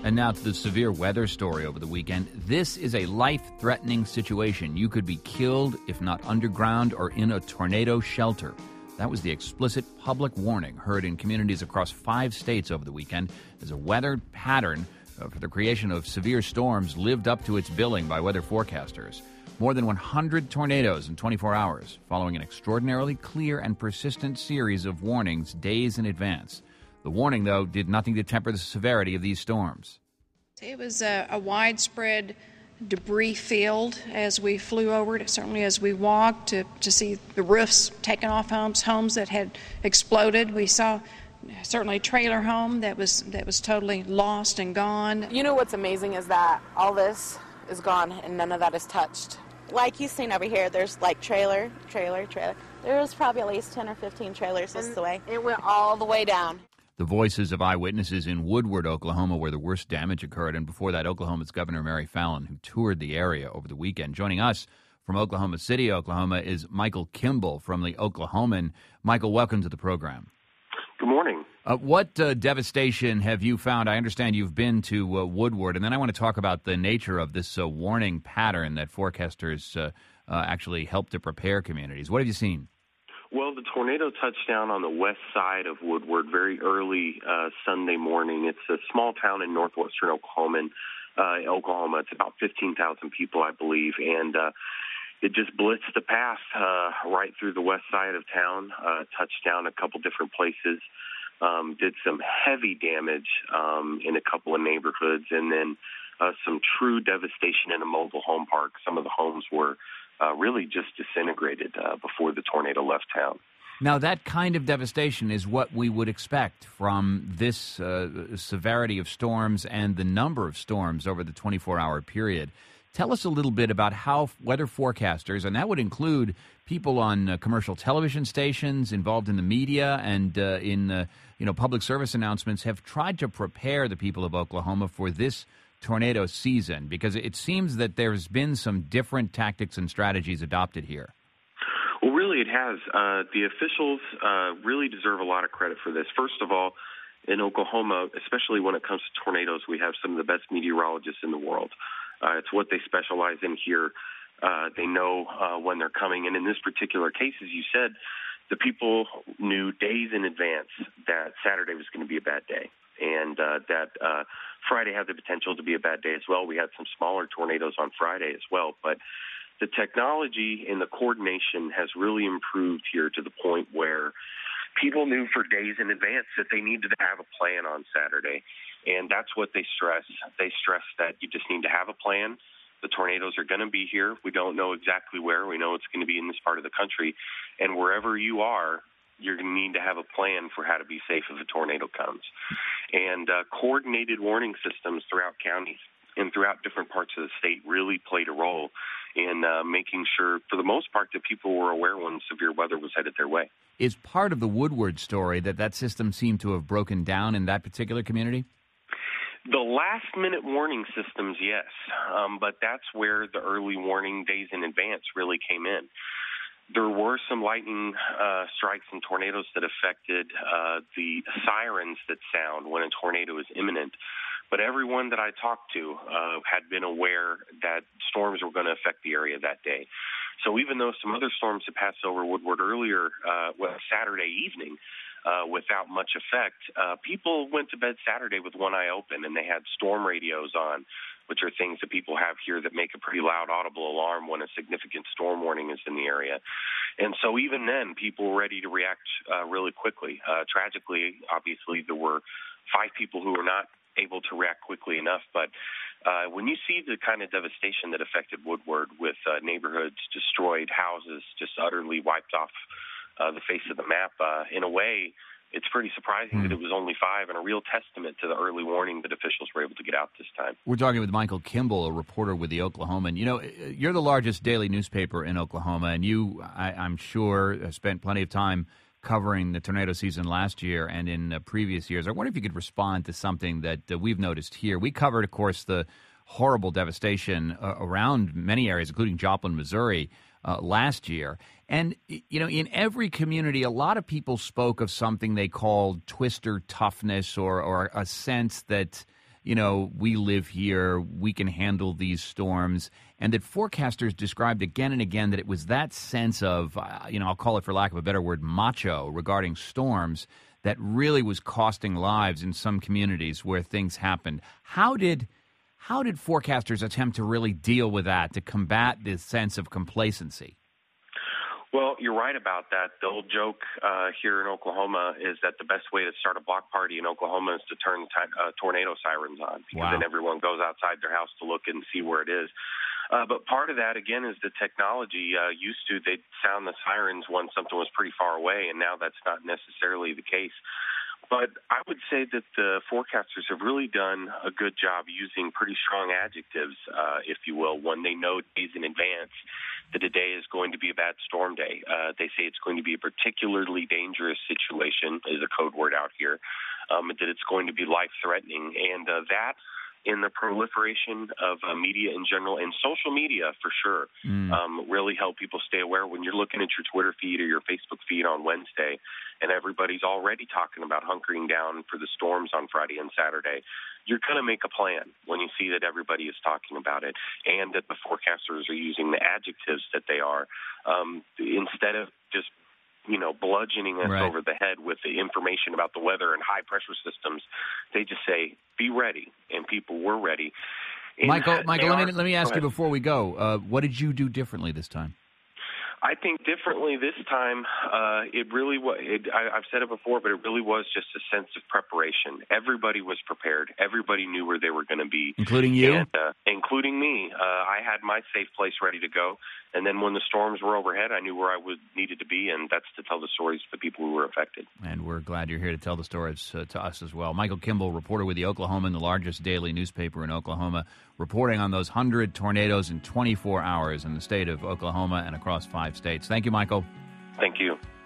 And now to the severe weather story over the weekend. This is a life-threatening situation. You could be killed, if not underground, or in a tornado shelter. That was the explicit public warning heard in communities across 5 states over the weekend as a weather pattern for the creation of severe storms lived up to its billing by weather forecasters. More than 100 tornadoes in 24 hours, following an extraordinarily clear and persistent series of warnings days in advance. The warning, though, did nothing to temper the severity of these storms. It was a widespread debris field as we flew over it, certainly as we walked to see the roofs taken off homes that had exploded. We saw certainly a trailer home that was totally lost and gone. You know what's amazing is that all this is gone and none of that is touched. Like you've seen over here, there's like trailer. There's probably at least 10 or 15 trailers this way. It went all the way down. The voices of eyewitnesses in Woodward, Oklahoma, where the worst damage occurred, and before that, Oklahoma's Governor Mary Fallin, who toured the area over the weekend. Joining us from Oklahoma City, Oklahoma, is Michael Kimball from the Oklahoman. Michael, welcome to the program. Good morning. What devastation have you found? I understand you've been to Woodward, and then I want to talk about the nature of this warning pattern that forecasters actually help to prepare communities. What have you seen? Well, the tornado touched down on the west side of Woodward very early Sunday morning. It's a small town in northwestern Oklahoma. It's about 15,000 people, I believe, and it just blitzed the path right through the west side of town, touched down a couple different places, did some heavy damage in a couple of neighborhoods, and then some true devastation in a mobile home park. Some of the homes were really just disintegrated before the tornado left town. Now, that kind of devastation is what we would expect from this severity of storms and the number of storms over the 24-hour period. Tell us a little bit about how weather forecasters, and that would include people on commercial television stations, involved in the media, and in public service announcements, have tried to prepare the people of Oklahoma for this tornado season, because it seems that there's been some different tactics and strategies adopted here. Well, really it has. The officials really deserve a lot of credit for this. First of all, in Oklahoma, especially when it comes to tornadoes, we have some of the best meteorologists in the world. It's what they specialize in here. They know when they're coming. And in this particular case, as you said, the people knew days in advance that Saturday was going to be a bad day, and that Friday had the potential to be a bad day as well. We had some smaller tornadoes on Friday as well. But the technology and the coordination has really improved here to the point where people knew for days in advance that they needed to have a plan on Saturday. And that's what they stress. They stress that you just need to have a plan. The tornadoes are going to be here. We don't know exactly where. We know it's going to be in this part of the country. And wherever you are, you're going to need to have a plan for how to be safe if a tornado comes. And coordinated warning systems throughout counties and throughout different parts of the state really played a role in making sure, for the most part, that people were aware when severe weather was headed their way. Is part of the Woodward story that system seemed to have broken down in that particular community? The last-minute warning systems, yes, but that's where the early warning days in advance really came in. There were some lightning strikes and tornadoes that affected the sirens that sound when a tornado is imminent. But everyone that I talked to had been aware that storms were going to affect the area that day. So even though some other storms had passed over Woodward earlier, Saturday evening, without much effect, people went to bed Saturday with one eye open, and they had storm radios on, which are things that people have here that make a pretty loud audible alarm when a significant storm warning is in the area. And so even then, people were ready to react really quickly. Tragically, obviously, there were 5 people who were not able to react quickly enough. But when you see the kind of devastation that affected Woodward with neighborhoods destroyed, houses just utterly wiped off the face of the map, in a way, it's pretty surprising that it was only 5, and a real testament to the early warning that officials were able to get out this time. We're talking with Michael Kimball, a reporter with the Oklahoman. You know, you're the largest daily newspaper in Oklahoma, and you, I'm sure, spent plenty of time covering the tornado season last year and in previous years. I wonder if you could respond to something that we've noticed here. We covered, of course, the horrible devastation around many areas, including Joplin, Missouri, last year. And, you know, in every community, a lot of people spoke of something they called twister toughness or a sense that we live here, we can handle these storms, and that forecasters described again and again that it was that sense of, I'll call it for lack of a better word, macho regarding storms that really was costing lives in some communities where things happened. How did forecasters attempt to really deal with that, to combat this sense of complacency? Well, you're right about that. The old joke here in Oklahoma is that the best way to start a block party in Oklahoma is to turn tornado sirens on, because then everyone goes outside their house to look and see where it is. But part of that, again, is the technology. Used to, they'd sound the sirens when something was pretty far away, and now that's not necessarily the case. But I would say that the forecasters have really done a good job using pretty strong adjectives, if you will, when they know days in advance that a day is going to be a bad storm day. They say it's going to be a particularly dangerous situation, is a code word out here, that it's going to be life-threatening. And that, in the proliferation of media in general, and social media for sure, really help people stay aware. When you're looking at your Twitter feed or your Facebook feed on Wednesday, and everybody's already talking about hunkering down for the storms on Friday and Saturday, you're going to make a plan when you see that everybody is talking about it and that the forecasters are using the adjectives that they are, instead of just bludgeoning us over the head with the information about the weather and high pressure systems. They just say, be ready, and people were ready. And Michael, let me ask you before we go, what did you do differently this time? I think differently this time, it really was, I've said it before, but it really was just a sense of preparation. Everybody was prepared. Everybody knew where they were going to be. Including you? And, including me. I had my safe place ready to go. And then when the storms were overhead, I knew where I needed to be, and that's to tell the stories to the people who were affected. And we're glad you're here to tell the stories to us as well. Michael Kimball, reporter with the Oklahoman, the largest daily newspaper in Oklahoma, reporting on those 100 tornadoes in 24 hours in the state of Oklahoma and across 5 states. Thank you, Michael. Thank you.